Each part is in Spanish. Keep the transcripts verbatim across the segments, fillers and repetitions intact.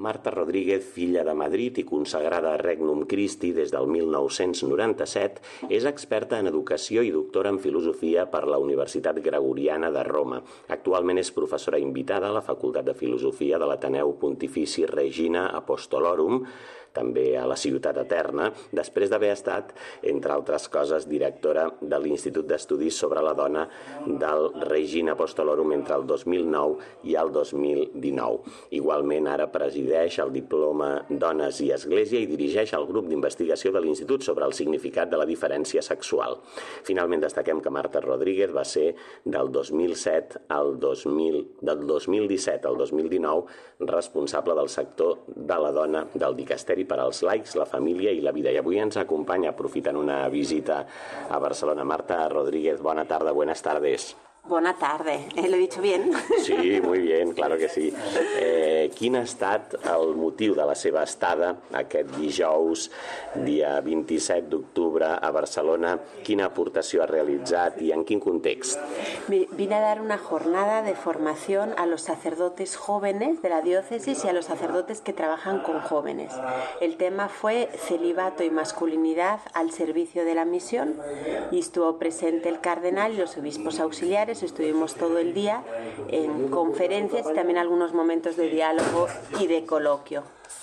Marta Rodríguez, filla de Madrid i consagrada a Regnum Christi des del mil nou-cents noranta-set, és experta en educació i doctora en filosofia per la Universitat Gregoriana de Roma. Actualment és professora invitada a la Facultat de Filosofia de l'Ateneu Pontifici Regina Apostolorum, també a la Ciutat Eterna, després d'haver estat, entre altres coses, directora de l'Institut d'Estudis sobre la Dona del Regina Apostolorum entre el dos mil nou i el dos mil dinou. Igualment, ara presideix el diploma Dones i Església i dirigeix el grup d'investigació de l'Institut sobre el significat de la diferència sexual. Finalment, destaquem que Marta Rodríguez va ser del dos mil set al dos mil, del dos mil disset al dos mil dinou responsable del sector de la dona del Dicasteri per als laics, la família i la vida. I avui ens acompanya, aprofitant una visita a Barcelona. Marta Rodríguez, bona tarda, buenas tardes. Buena tarde, ¿eh? ¿Lo he dicho bien? Sí, muy bien, claro que sí. Eh, quin ha estat el motiu de la seva estada aquest dijous, dia vint-i-set d'octubre, a Barcelona? Quina aportació ha realitzat i en quin context? Vine a dar una jornada de formación a los sacerdotes jóvenes de la diócesis y a los sacerdotes que trabajan con jóvenes. El tema fue celibato y masculinidad al servicio de la misión y estuvo presente el cardenal y los obispos auxiliares. Estuvimos todo el día en conferencias y también algunos momentos de diálogo y de coloquio.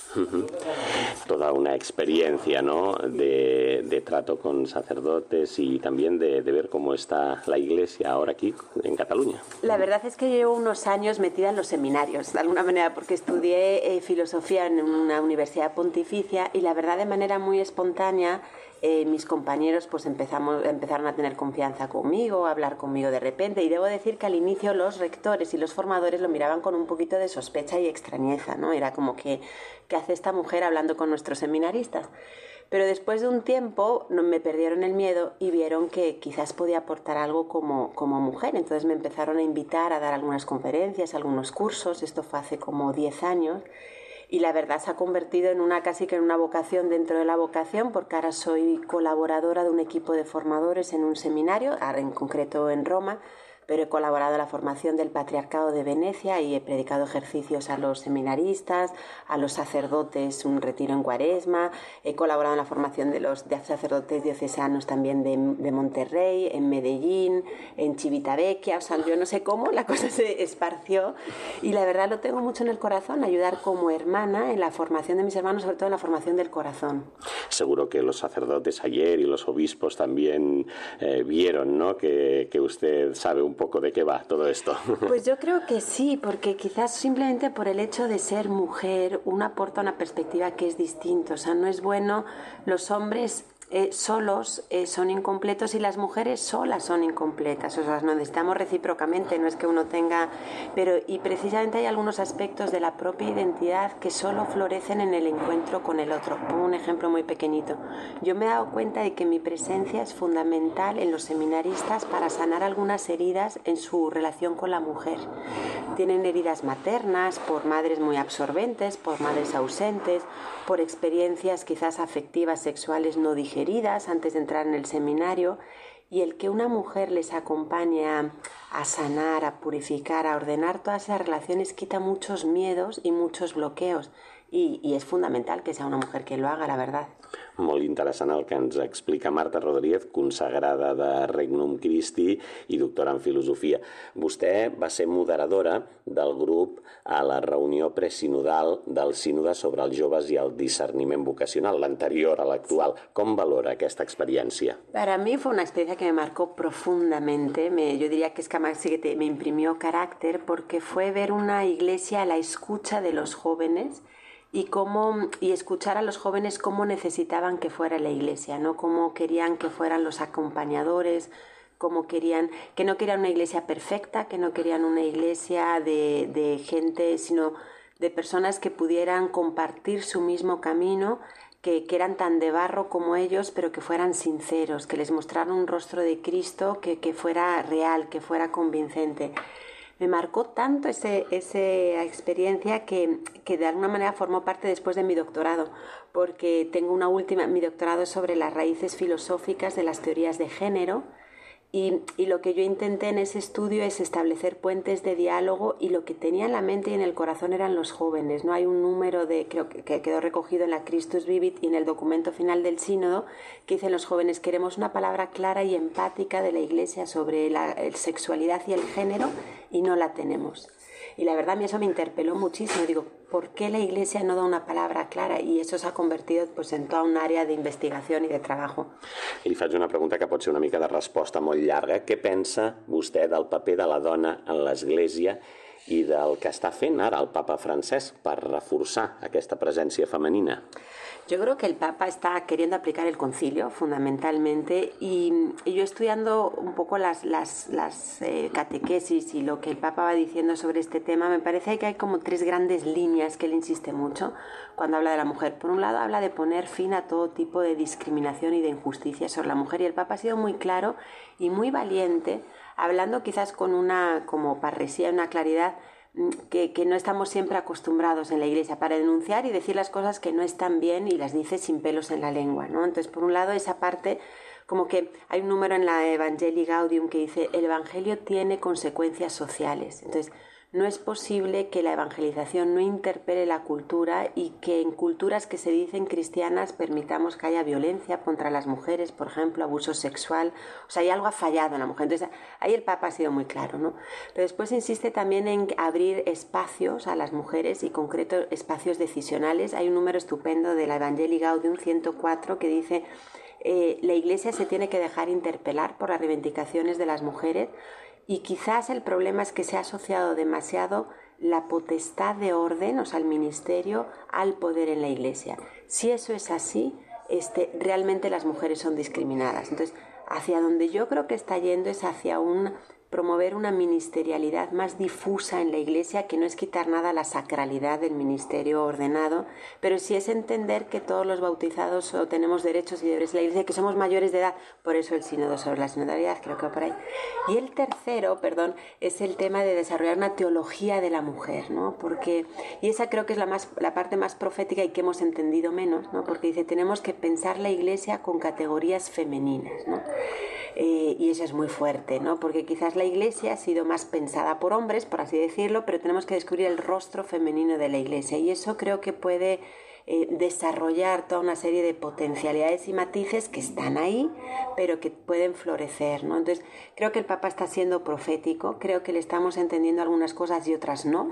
Toda una experiencia, ¿no?, de, de trato con sacerdotes y también de, de ver cómo está la Iglesia ahora aquí en Cataluña. La verdad es que llevo unos años metida en los seminarios, de alguna manera, porque estudié eh, filosofía en una universidad pontificia y la verdad de manera muy espontánea eh, mis compañeros pues empezamos, empezaron a tener confianza conmigo, a hablar conmigo de repente y debo decir que al inicio los rectores y los formadores lo miraban con un poquito de sospecha y extrañeza, ¿no? Era como que, ¿qué hace esta mujer hablando con nuestros seminaristas? Pero después de un tiempo me perdieron el miedo y vieron que quizás podía aportar algo como, como mujer. Entonces me empezaron a invitar a dar algunas conferencias, algunos cursos. Esto fue hace como diez años. Y la verdad se ha convertido en una casi que en una vocación dentro de la vocación, porque ahora soy colaboradora de un equipo de formadores en un seminario, ahora en concreto en Roma, pero he colaborado en la formación del Patriarcado de Venecia y he predicado ejercicios a los seminaristas, a los sacerdotes, un retiro en Cuaresma, he colaborado en la formación de los de sacerdotes diocesanos también de, de Monterrey, en Medellín, en Civitavecchia, o sea, yo no sé cómo, la cosa se esparció y la verdad lo tengo mucho en el corazón, ayudar como hermana en la formación de mis hermanos, sobre todo en la formación del corazón. Seguro que los sacerdotes ayer y los obispos también eh, vieron, ¿no?, que, que usted sabe un poco de qué va todo esto. Pues yo creo que sí, porque quizás simplemente por el hecho de ser mujer uno aporta una perspectiva que es distinta. O sea, no es bueno los hombres Eh, solos eh, son incompletos y las mujeres solas son incompletas, o sea, nos necesitamos recíprocamente, no es que uno tenga, pero y precisamente hay algunos aspectos de la propia identidad que solo florecen en el encuentro con el otro. Pongo un ejemplo muy pequeñito. Yo me he dado cuenta de que mi presencia es fundamental en los seminaristas para sanar algunas heridas en su relación con la mujer. Tienen heridas maternas por madres muy absorbentes, por madres ausentes, por experiencias quizás afectivas, sexuales no digeridas antes de entrar en el seminario, y el que una mujer les acompañe a, a sanar, a purificar, a ordenar todas esas relaciones quita muchos miedos y muchos bloqueos. I, i és fundamental que sea una mujer que lo haga, la verdad. Molt interessant el que ens explica Marta Rodríguez, consagrada de Regnum Christi i doctora en filosofia. Vostè va ser moderadora del grup a la reunió presinodal del sínode sobre els joves i el discerniment vocacional, l'anterior a l'actual. Com valora aquesta experiència? Para mí fue una experiencia que me marcó profundamente. Me, yo diría que es que además sí que te, me imprimió carácter porque fue ver una iglesia a la escucha de los jóvenes y cómo y escuchar a los jóvenes cómo necesitaban que fuera la iglesia, ¿no? Cómo querían que fueran los acompañadores, cómo querían, que no querían una iglesia perfecta, que no querían una iglesia de, de gente, sino de personas que pudieran compartir su mismo camino, que, que eran tan de barro como ellos, pero que fueran sinceros, que les mostraran un rostro de Cristo que, que fuera real, que fuera convincente. Me marcó tanto ese, esa experiencia que, que de alguna manera formó parte después de mi doctorado, porque tengo una última, mi doctorado es sobre las raíces filosóficas de las teorías de género, Y, y lo que yo intenté en ese estudio es establecer puentes de diálogo, y lo que tenía en la mente y en el corazón eran los jóvenes, ¿no? Hay un número de, creo que, que quedó recogido en la Christus Vivit y en el documento final del sínodo, que dicen los jóvenes: queremos una palabra clara y empática de la Iglesia sobre la el sexualidad y el género, y no la tenemos. Y la verdad a mí eso me interpeló muchísimo. Digo, ¿por qué la Iglesia no da una palabra clara? I això s'ha convertit pues, en tota una àrea d'investigació i de treball. I li faig una pregunta que pot ser una mica de resposta molt llarga. Què pensa vostè del paper de la dona en l'Església i del que està fent ara el papa Francesc per reforçar aquesta presència femenina? Yo creo que el Papa está queriendo aplicar el concilio fundamentalmente, y, y yo estudiando un poco las, las, las eh, catequesis y lo que el Papa va diciendo sobre este tema, me parece que hay como tres grandes líneas que él insiste mucho cuando habla de la mujer. Por un lado, habla de poner fin a todo tipo de discriminación y de injusticia sobre la mujer, y el Papa ha sido muy claro y muy valiente, hablando quizás con una como parresía, una claridad Que, que no estamos siempre acostumbrados en la Iglesia, para denunciar y decir las cosas que no están bien, y las dice sin pelos en la lengua, ¿no? Entonces, por un lado, esa parte, como que hay un número en la Evangelii Gaudium que dice: el Evangelio tiene consecuencias sociales. Entonces, no es posible que la evangelización no interpele la cultura, y que en culturas que se dicen cristianas permitamos que haya violencia contra las mujeres, por ejemplo, abuso sexual. O sea, hay algo ha fallado en la mujer. Entonces, ahí el Papa ha sido muy claro, ¿no? Pero después insiste también en abrir espacios a las mujeres, y concreto espacios decisionales. Hay un número estupendo de la Evangelii Gaudium ciento cuatro que dice: eh, la Iglesia se tiene que dejar interpelar por las reivindicaciones de las mujeres. Y quizás el problema es que se ha asociado demasiado la potestad de orden, o sea, el ministerio, al poder en la Iglesia. Si eso es así, este, realmente las mujeres son discriminadas. Entonces, hacia donde yo creo que está yendo es hacia un promover una ministerialidad más difusa en la Iglesia, que no es quitar nada a la sacralidad del ministerio ordenado, pero sí es entender que todos los bautizados tenemos derechos y deberes en la Iglesia, que somos mayores de edad. Por eso el sínodo sobre la sinodalidad, creo que va por ahí. Y el tercero, perdón, es el tema de desarrollar una teología de la mujer, ¿no? Porque, y esa creo que es la, más, la parte más profética y que hemos entendido menos, ¿no? Porque dice: tenemos que pensar la Iglesia con categorías femeninas, ¿no? Eh, y eso es muy fuerte, ¿no? Porque quizás la Iglesia ha sido más pensada por hombres, por así decirlo, pero tenemos que descubrir el rostro femenino de la Iglesia, y eso creo que puede eh, desarrollar toda una serie de potencialidades y matices que están ahí, pero que pueden florecer, ¿no? Entonces, creo que el Papa está siendo profético, creo que le estamos entendiendo algunas cosas y otras no,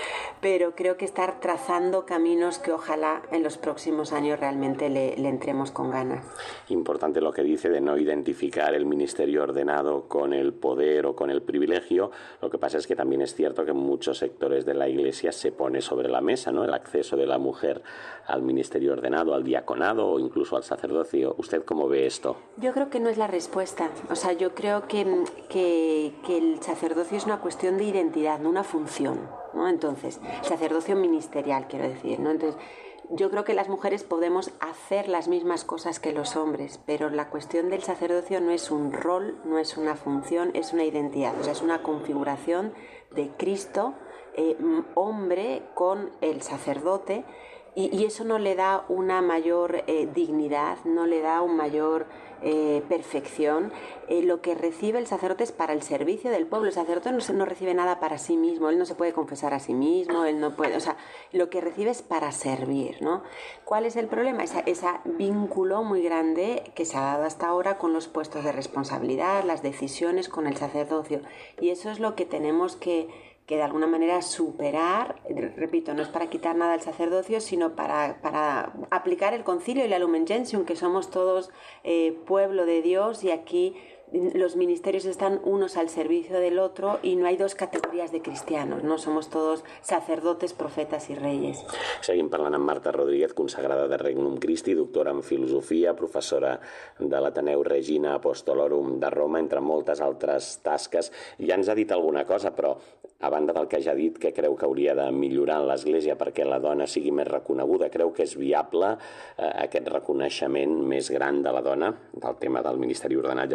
pero creo que está trazando caminos que ojalá en los próximos años realmente le, le entremos con ganas. Importante lo que dice de no identificar el ministerio ordenado con el poder o con el privilegio. Lo que pasa es que también es cierto que en muchos sectores de la Iglesia se pone sobre la mesa, ¿no?, el acceso de la mujer al ministerio ordenado, al diaconado o incluso al sacerdocio. ¿Usted cómo ve esto? Yo creo que no es la respuesta. O sea, yo creo que, que, que el sacerdocio es una cuestión de identidad, no una función, ¿no? Entonces, sacerdocio ministerial, quiero decir, ¿no? Entonces, yo creo que las mujeres podemos hacer las mismas cosas que los hombres, pero la cuestión del sacerdocio no es un rol, no es una función, es una identidad. O sea, es una configuración de Cristo, eh, hombre con el sacerdote, y, y eso no le da una mayor eh, dignidad, no le da un mayor eh, perfección. Eh, lo que recibe el sacerdote es para el servicio del pueblo. El sacerdote no, no recibe nada para sí mismo, él no se puede confesar a sí mismo, él no puede, o sea, lo que recibe es para servir, ¿no? ¿Cuál es el problema? Ese esa vínculo muy grande que se ha dado hasta ahora con los puestos de responsabilidad, las decisiones con el sacerdocio, y eso es lo que tenemos que que de alguna manera superar. Repito, no es para quitar nada al sacerdocio, sino para, para aplicar el concilio y la Lumen Gentium, que somos todos eh, pueblo de Dios, y aquí los ministerios están unos al servicio del otro y no hay dos categorías de cristianos, no somos todos sacerdotes, profetas i reyes. Seguim parlant amb Marta Rodríguez, consagrada de Regnum Christi, doctora en filosofia, professora de l'Ateneu Regina Apostolorum de Roma, entre moltes altres tasques. Ja ens ha dit alguna cosa, però a banda del que ja ha dit, que creu que hauria de millorar en l'Església perquè la dona sigui més reconeguda, creu que és viable eh, aquest reconeixement més gran de la dona? Del tema del ministeri ordenat ja n'hem parlat,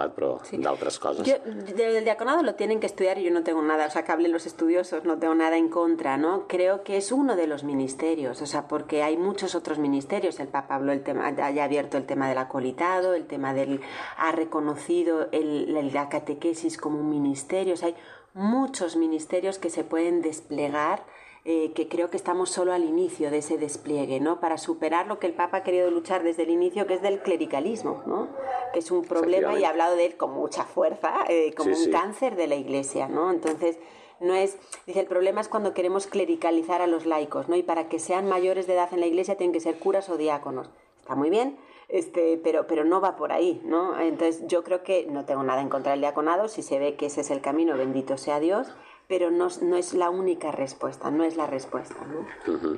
parlat, però sí. d'altres coses. Yo, del diaconado lo tienen que estudiar y yo no tengo nada, o sea, que hablen los estudiosos, no tengo nada en contra, ¿no? Creo que es uno de los ministerios, o sea, porque hay muchos otros ministerios. El Papa habló el tema, haya abierto el tema del acolitado, el tema del... ha reconocido el, el, la catequesis como un ministerio, o sea, hay muchos ministerios que se pueden desplegar. Eh, que creo que estamos solo al inicio de ese despliegue, ¿no? Para superar lo que el Papa ha querido luchar desde el inicio, que es del clericalismo, ¿no? Que es un problema y ha hablado de él con mucha fuerza, eh, como sí, un sí. cáncer de la Iglesia, ¿no? Entonces, no es... Dice, el problema es cuando queremos clericalizar a los laicos, ¿no? Y para que sean mayores de edad en la Iglesia tienen que ser curas o diáconos. Está muy bien, este, pero, pero no va por ahí, ¿no? Entonces, yo creo que no tengo nada en contra del diaconado, si se ve que ese es el camino, bendito sea Dios, però no, no és l'única resposta, no és la resposta. No? Uh-huh.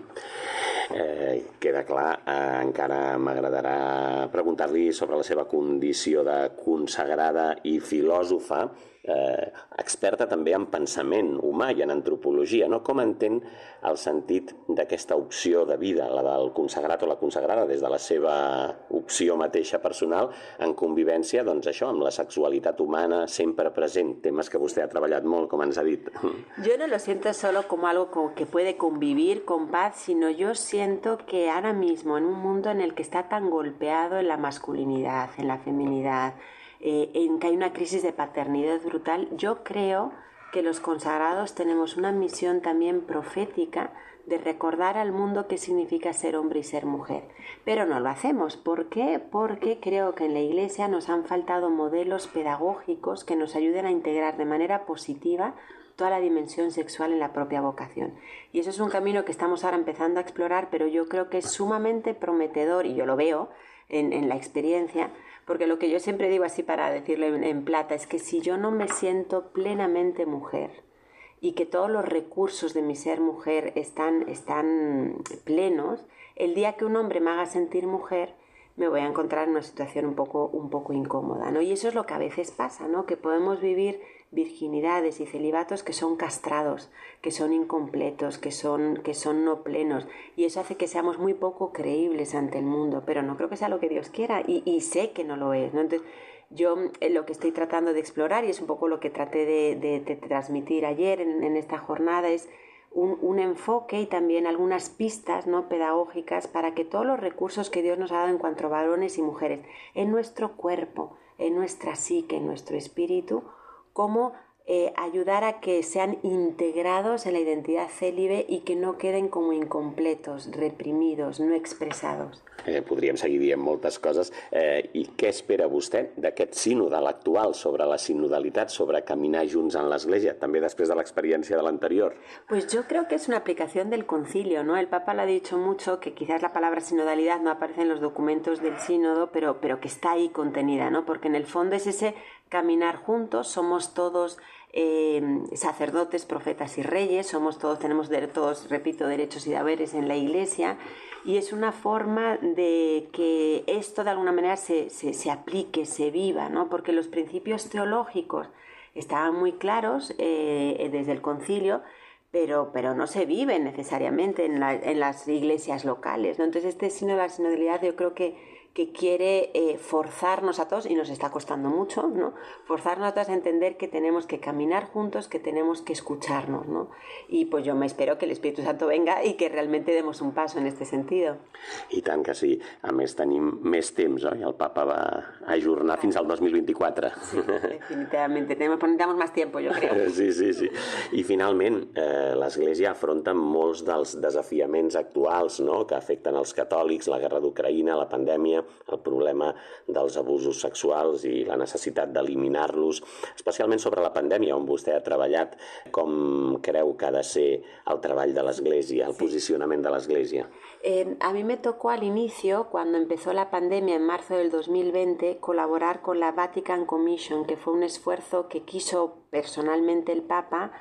eh, queda clar, eh, encara m'agradarà preguntar-li sobre la seva condició de consagrada i filòsofa, eh, experta també en pensament humà i en antropologia, no? Com entén el sentit d'aquesta opció de vida, la del consagrat o la consagrada, des de la seva opció mateixa personal, en convivència, doncs això, amb la sexualitat humana sempre present, temes que vostè ha treballat molt, com ens ha dit. Yo no lo siento solo como algo como que puede convivir con paz, sino yo siento que ahora mismo en un mundo en el que está tan golpeado en la masculinidad, en la feminidad, eh, en que hay una crisis de paternidad brutal, yo creo que los consagrados tenemos una misión también profética de recordar al mundo qué significa ser hombre y ser mujer. Pero no lo hacemos. ¿Por qué? Porque creo que en la Iglesia nos han faltado modelos pedagógicos que nos ayuden a integrar de manera positiva toda la dimensión sexual en la propia vocación. Y eso es un camino que estamos ahora empezando a explorar, pero yo creo que es sumamente prometedor, y yo lo veo en, en la experiencia, porque lo que yo siempre digo así para decirlo en, en plata, es que si yo no me siento plenamente mujer y que todos los recursos de mi ser mujer están, están plenos, el día que un hombre me haga sentir mujer, me voy a encontrar en una situación un poco, un poco incómoda, ¿no? Y eso es lo que a veces pasa, ¿no? Que podemos vivir virginidades y celibatos que son castrados, que son incompletos, que son, que son no plenos, y eso hace que seamos muy poco creíbles ante el mundo, pero no creo que sea lo que Dios quiera, y, y sé que no lo es, ¿no? Entonces, yo eh, lo que estoy tratando de explorar, y es un poco lo que traté de, de, de transmitir ayer en, en esta jornada, es un, un enfoque y también algunas pistas, ¿no?, pedagógicas para que todos los recursos que Dios nos ha dado en cuanto a varones y mujeres, en nuestro cuerpo, en nuestra psique, en nuestro espíritu, cómo eh, ayudar a que sean integrados en la identidad célibe y que no queden como incompletos, reprimidos, no expresados. Eh, podríem seguir dient moltes coses. Eh, I què espera vostè d'aquest sínode, l'actual, sobre la sinodalitat, sobre caminar junts en l'Església, també després de l'experiència de l'anterior? Pues yo creo que es una aplicación del concilio, ¿no? El Papa lo ha dicho mucho, que quizás la palabra sinodalidad no aparece en los documentos del sínodo, pero, pero que está ahí contenida, ¿no? Porque en el fondo es ese caminar juntos, somos todos eh, sacerdotes, profetas y reyes, somos todos, tenemos de, todos, repito, derechos y deberes en la Iglesia, y es una forma de que esto de alguna manera se, se, se aplique, se viva, ¿no? Porque los principios teológicos estaban muy claros eh, desde el concilio, pero, pero no se viven necesariamente en, la, en las iglesias locales, ¿no? Entonces este sínodo de la sinodalidad yo creo que que quiere eh, forzarnos a todos, y nos está costando mucho, ¿no? Forzarnos a todos a entender que tenemos que caminar juntos, que tenemos que escucharnos, ¿no? Y pues yo me espero que el Espíritu Santo venga y que realmente demos un paso en este sentido. I tant que sí. A més, tenim més temps, oi? El Papa va ajornar fins al dos mil vint-i-quatre. Sí, definitivamente. Tenemos, necesitamos más tiempo, yo creo. Sí, sí, sí. I finalment, eh, l'Església afronta molts dels desafiaments actuals, no?, que afecten els catòlics, la guerra d'Ucraïna, la pandèmia, el problema dels abusos sexuals i la necessitat d'eliminar-los, especialment sobre la pandèmia, on vostè ha treballat. Com creu que ha de ser el treball de l'Església, el posicionament de l'Església? Eh, a mí me tocó al inicio, cuando empezó la pandemia en marzo del dos mil veinte, colaborar con la Vatican Commission, que fue un esfuerzo que quiso personalmente el Papa.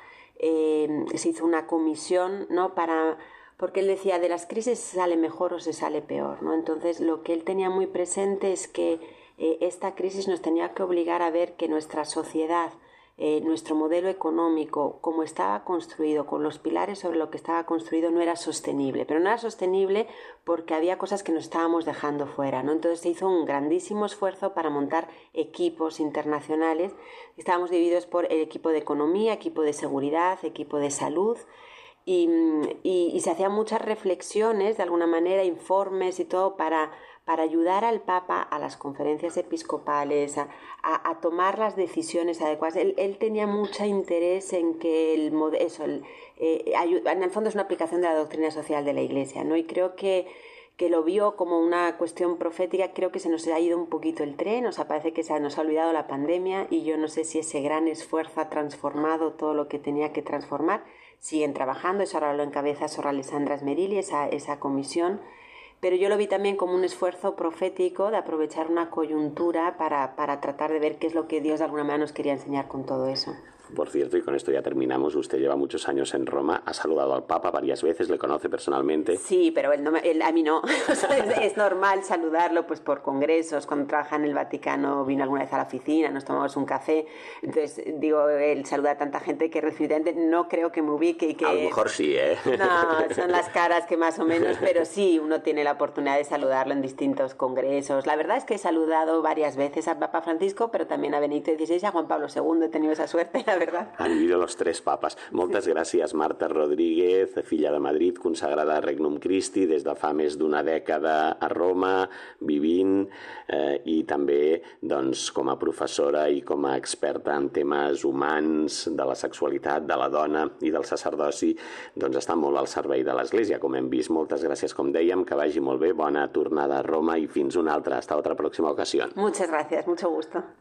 Eh, se hizo una comisión, ¿no?, para... porque él decía, de las crisis se sale mejor o se sale peor, ¿no? Entonces, lo que él tenía muy presente es que eh, esta crisis nos tenía que obligar a ver que nuestra sociedad eh, nuestro modelo económico, como estaba construido, con los pilares sobre lo que estaba construido, no era sostenible. Pero no era sostenible porque había cosas que nos estábamos dejando fuera, ¿no? Entonces se hizo un grandísimo esfuerzo para montar equipos internacionales. Estábamos divididos por el equipo de economía, equipo de seguridad, equipo de salud. Y, y, y se hacían muchas reflexiones, de alguna manera, informes y todo para, para ayudar al Papa a las conferencias episcopales, a, a, a tomar las decisiones adecuadas. Él, él tenía mucho interés en que el eso, el, eh, en el fondo es una aplicación de la doctrina social de la Iglesia, ¿no? Y creo que que lo vio como una cuestión profética. Creo que se nos ha ido un poquito el tren, o sea, parece que se nos ha olvidado la pandemia y yo no sé si ese gran esfuerzo ha transformado todo lo que tenía que transformar. Siguen trabajando, eso ahora lo encabeza Sor Alessandra Smerili, esa, esa comisión, pero yo lo vi también como un esfuerzo profético de aprovechar una coyuntura para, para tratar de ver qué es lo que Dios de alguna manera nos quería enseñar con todo eso. Por cierto, y con esto ya terminamos, usted lleva muchos años en Roma, ha saludado al Papa varias veces, ¿le conoce personalmente? Sí, pero él no me, él, a mí no. O sea, es, es normal saludarlo pues por congresos, cuando trabaja en el Vaticano vino alguna vez a la oficina, nos tomamos un café, entonces digo, él saluda a tanta gente que recientemente no creo que me ubique y que... A lo mejor sí, ¿eh? No, son las caras que más o menos, pero sí, uno tiene la oportunidad de saludarlo en distintos congresos. La verdad es que he saludado varias veces al Papa Francisco, pero también a Benedicto dieciséis y a Juan Pablo segundo, he tenido esa suerte, la verdad. Han vivido los tres papas. Moltes gràcies, Marta Rodríguez, filla de Madrid, consagrada a Regnum Christi des de fa més d'una dècada a Roma, vivint, eh, i també doncs, com a professora i com a experta en temes humans, de la sexualitat, de la dona i del sacerdoci, doncs està molt al servei de l'Església, com hem vist. Moltes gràcies, com dèiem, que vagi molt bé, bona tornada a Roma i fins una altra, hasta otra próxima ocasión. Muchas gracias, mucho gusto.